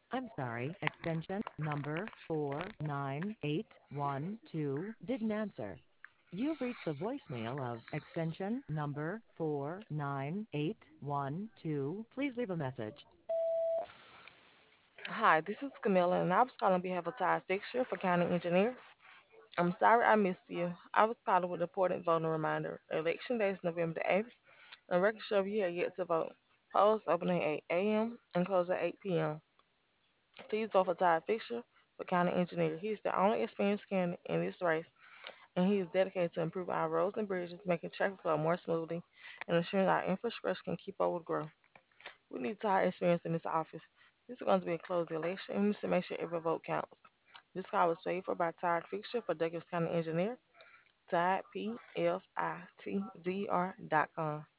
I'm sorry, extension number 49812 didn't answer. You've reached the voicemail of extension number 49812. Please leave a message. Hi, this is Camilla, and I was calling on behalf of Todd Fixture for County Engineer. I'm sorry I missed you. I was calling with an important voting reminder. Election day is November the 8th, and record show you have yet to vote. Polls open at 8 a.m. and close at 8 p.m. Please vote for Todd Fixture for County Engineer. He is the only experienced candidate in this race, and he is dedicated to improving our roads and bridges, making traffic flow more smoothly, and ensuring our infrastructure can keep up with growth. We need Todd experience in this office. This is going to be a closed election, and we need to make sure every vote counts. This call was paid for by Todd Fixture for Douglas County Engineer, Todd, PFITZR.com.